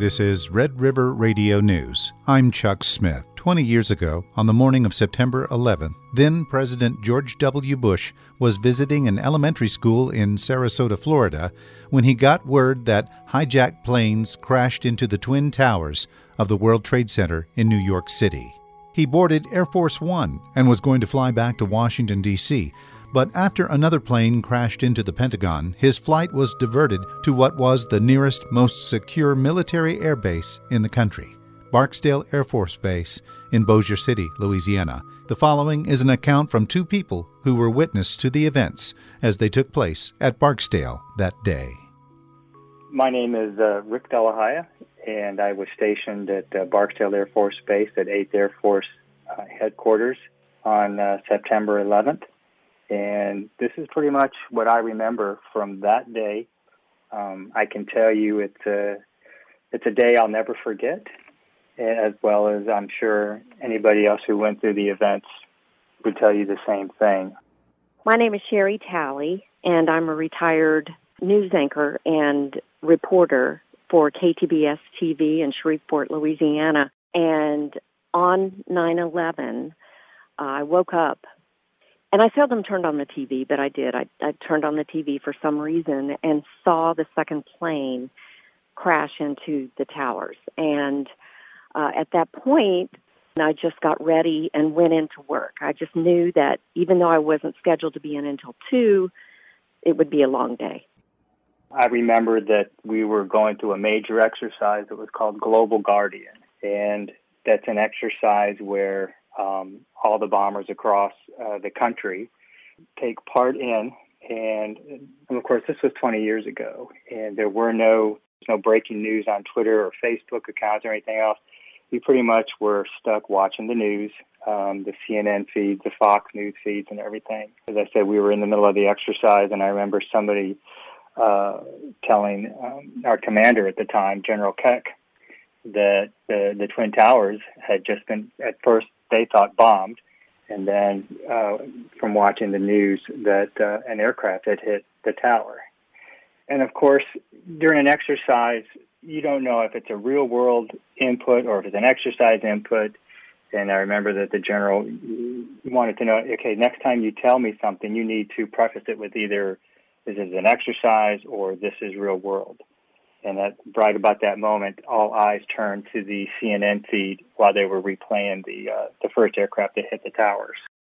This is Red River Radio News. I'm Chuck Smith. 20 years ago, on the morning of September 11th, then President George W. Bush was visiting an elementary school in Sarasota, Florida, when he got word that hijacked planes crashed into the Twin Towers of the World Trade Center in New York City. He boarded Air Force One and was going to fly back to Washington, D.C., but after another plane crashed into the Pentagon, his flight was diverted to what was the nearest, most secure military air base in the country, Barksdale Air Force Base in Bossier City, Louisiana. The following is an account from two people who were witness to the events as they took place at Barksdale that day. My name is Rick Delahaya, and I was stationed at Barksdale Air Force Base at 8th Air Force Headquarters on September 11th. And this is pretty much what I remember from that day. I can tell you it's a day I'll never forget, as well as I'm sure anybody else who went through the events would tell you the same thing. My name is Sherry Talley, and I'm a retired news anchor and reporter for KTBS TV in Shreveport, Louisiana. And on 9/11, I woke up. And I seldom turned on the TV, but I did. I turned on the TV for some reason and saw the second plane crash into the towers. And at that point, I just got ready and went into work. I just knew that even though I wasn't scheduled to be in until 2, it would be a long day. I remember that we were going through a major exercise that was called Global Guardian. And that's an exercise where all the bombers across the country take part in. And of course, this was 20 years ago, and there were no breaking news on Twitter or Facebook accounts or anything else. We pretty much were stuck watching the news, the CNN feeds, the Fox News feeds, and everything. As I said, we were in the middle of the exercise, and I remember somebody telling our commander at the time, General Keck, that the Twin Towers had just been, at first, they thought bombed, and then from watching the news that an aircraft had hit the tower. And of course, during an exercise, you don't know if it's a real-world input or if it's an exercise input. And I remember that the general wanted to know, okay, next time you tell me something, you need to preface it with either this is an exercise or this is real world. And right about that moment, all eyes turned to the CNN feed while they were replaying the first aircraft that hit the towers.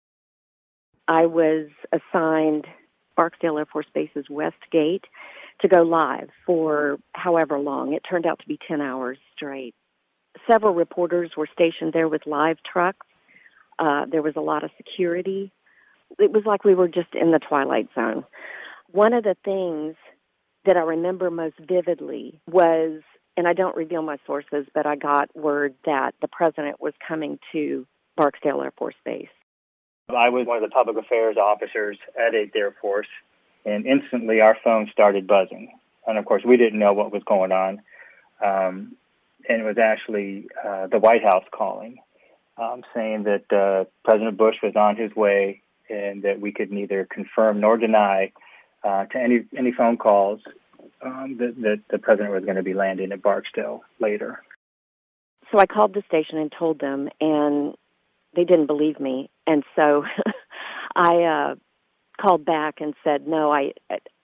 I was assigned Barksdale Air Force Base's West Gate to go live for however long. It turned out to be 10 hours straight. Several reporters were stationed there with live trucks. There was a lot of security. It was like we were just in the twilight zone. One of the things that I remember most vividly was, and I don't reveal my sources, but I got word that the president was coming to Barksdale Air Force Base. I was one of the public affairs officers at 8th Air Force, and instantly our phone started buzzing. And of course, we didn't know what was going on. And it was actually the White House calling, saying that President Bush was on his way and that we could neither confirm nor deny to any phone calls that the president was going to be landing at Barksdale later. So I called the station and told them, and they didn't believe me. And so I called back and said, no, I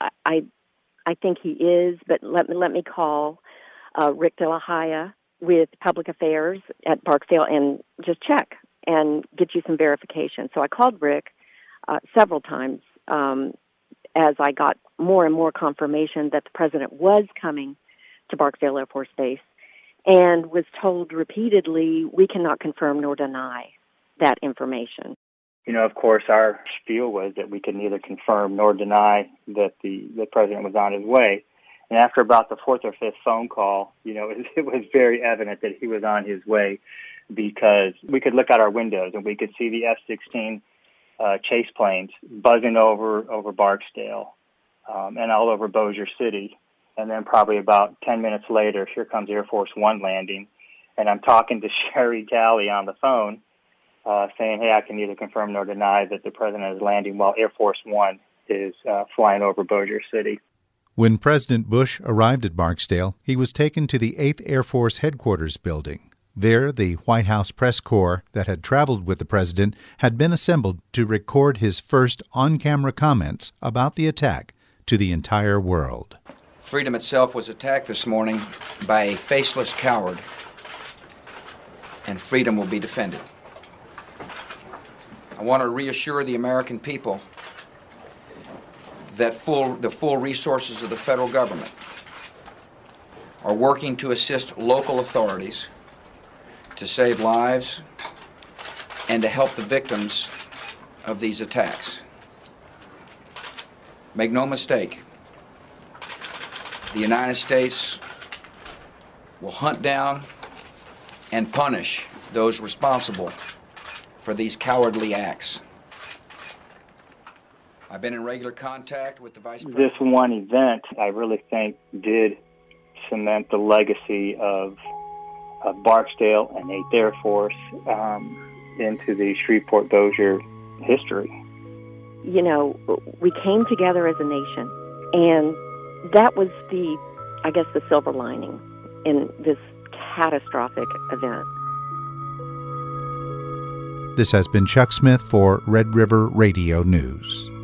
think he is, but let me call Rick Delahaya with Public Affairs at Barksdale and just check and get you some verification. So I called Rick several times as I got more and more confirmation that the president was coming to Barksdale Air Force Base, and was told repeatedly, we cannot confirm nor deny that information. You know, of course, our spiel was that we could neither confirm nor deny that the president was on his way. And after about the fourth or fifth phone call, you know, it was very evident that he was on his way, because we could look out our windows and we could see the F-16 chase planes buzzing over Barksdale and all over Bossier City. And then probably about 10 minutes later, here comes Air Force One landing. And I'm talking to Sherry Talley on the phone saying, hey, I can neither confirm nor deny that the president is landing while Air Force One is flying over Bossier City. When President Bush arrived at Barksdale, he was taken to the 8th Air Force Headquarters building. There, the White House press corps that had traveled with the president had been assembled to record his first on-camera comments about the attack to the entire world. Freedom itself was attacked this morning by a faceless coward, and freedom will be defended. I want to reassure the American people that the full resources of the federal government are working to assist local authorities to save lives and to help the victims of these attacks. Make no mistake, the United States will hunt down and punish those responsible for these cowardly acts. I've been in regular contact with the Vice President. This one event, I really think, did cement the legacy of Barksdale and 8th Air Force into the Shreveport-Bossier history. You know, we came together as a nation, and that was the silver lining in this catastrophic event. This has been Chuck Smith for Red River Radio News.